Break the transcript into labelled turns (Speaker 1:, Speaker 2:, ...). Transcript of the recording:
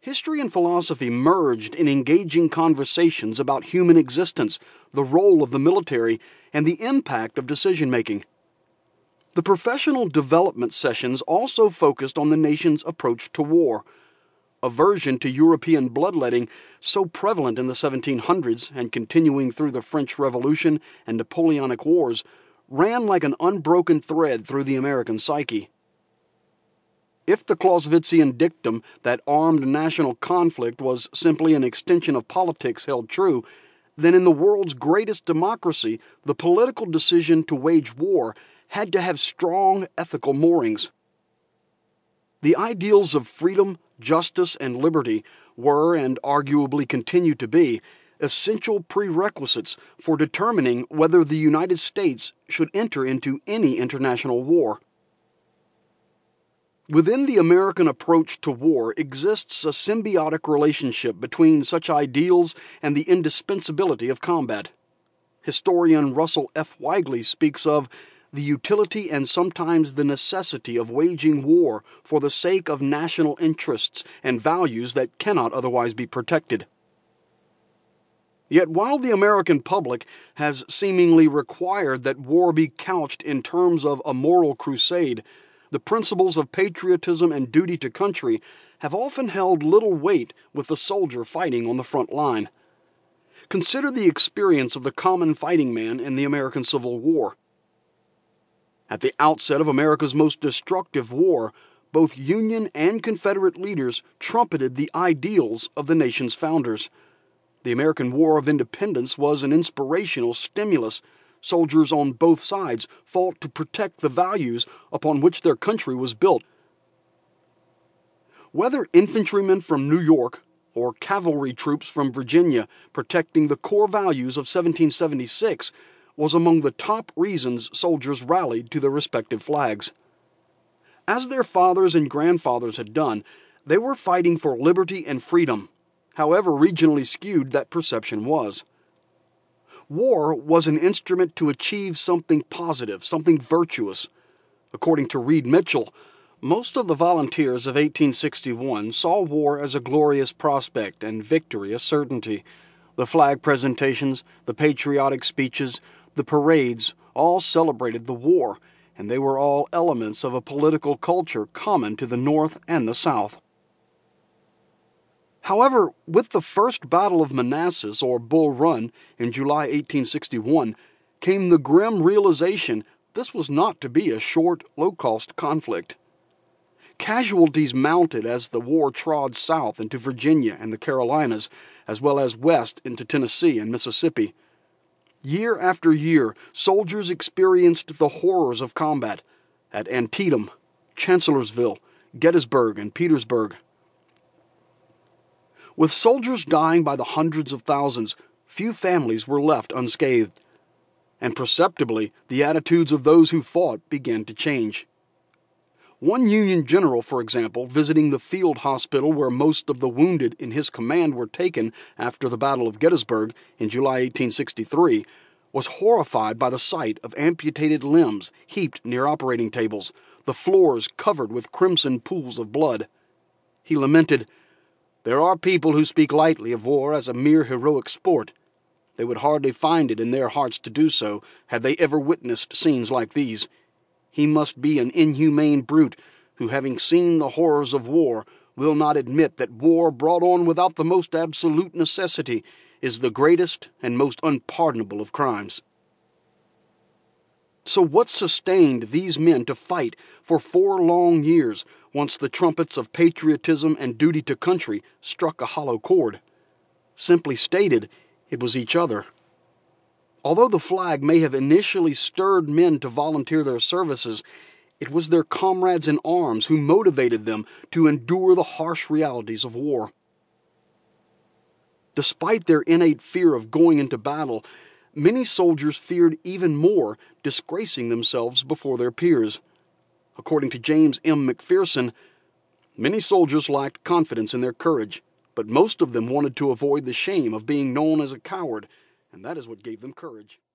Speaker 1: History and philosophy merged in engaging conversations about human existence, the role of the military, and the impact of decision-making. The professional development sessions also focused on the nation's approach to war. Aversion to European bloodletting, so prevalent in the 1700s and continuing through the French Revolution and Napoleonic Wars, ran like an unbroken thread through the American psyche. If the Clausewitzian dictum that armed national conflict was simply an extension of politics held true, then in the world's greatest democracy, the political decision to wage war had to have strong ethical moorings. The ideals of freedom, justice, and liberty were, and arguably continue to be, essential prerequisites for determining whether the United States should enter into any international war. Within the American approach to war exists a symbiotic relationship between such ideals and the indispensability of combat. Historian Russell F. Weigley speaks of the utility and sometimes the necessity of waging war for the sake of national interests and values that cannot otherwise be protected. Yet while the American public has seemingly required that war be couched in terms of a moral crusade, the principles of patriotism and duty to country have often held little weight with the soldier fighting on the front line. Consider the experience of the common fighting man in the American Civil War. At the outset of America's most destructive war, both Union and Confederate leaders trumpeted the ideals of the nation's founders. The American War of Independence was an inspirational stimulus. Soldiers on both sides fought to protect the values upon which their country was built. Whether infantrymen from New York or cavalry troops from Virginia protecting the core values of 1776 was among the top reasons soldiers rallied to their respective flags. As their fathers and grandfathers had done, they were fighting for liberty and freedom, however regionally skewed that perception was. War was an instrument to achieve something positive, something virtuous. According to Reed Mitchell, most of the volunteers of 1861 saw war as a glorious prospect and victory a certainty. The flag presentations, the patriotic speeches, the parades all celebrated the war, and they were all elements of a political culture common to the North and the South. However, with the First Battle of Manassas, or Bull Run, in July 1861, came the grim realization this was not to be a short, low-cost conflict. Casualties mounted as the war trod south into Virginia and the Carolinas, as well as west into Tennessee and Mississippi. Year after year, soldiers experienced the horrors of combat at Antietam, Chancellorsville, Gettysburg, and Petersburg. With soldiers dying by the hundreds of thousands, few families were left unscathed, and perceptibly the attitudes of those who fought began to change. One Union general, for example, visiting the field hospital where most of the wounded in his command were taken after the Battle of Gettysburg in July 1863, was horrified by the sight of amputated limbs heaped near operating tables, the floors covered with crimson pools of blood. He lamented, "There are people who speak lightly of war as a mere heroic sport. They would hardly find it in their hearts to do so had they ever witnessed scenes like these. He must be an inhumane brute who, having seen the horrors of war, will not admit that war brought on without the most absolute necessity is the greatest and most unpardonable of crimes." So what sustained these men to fight for 4 long years once the trumpets of patriotism and duty to country struck a hollow chord? Simply stated, it was each other. Although the flag may have initially stirred men to volunteer their services, it was their comrades in arms who motivated them to endure the harsh realities of war. Despite their innate fear of going into battle, many soldiers feared even more disgracing themselves before their peers. According to James M. McPherson, many soldiers lacked confidence in their courage, but most of them wanted to avoid the shame of being known as a coward, and that is what gave them courage.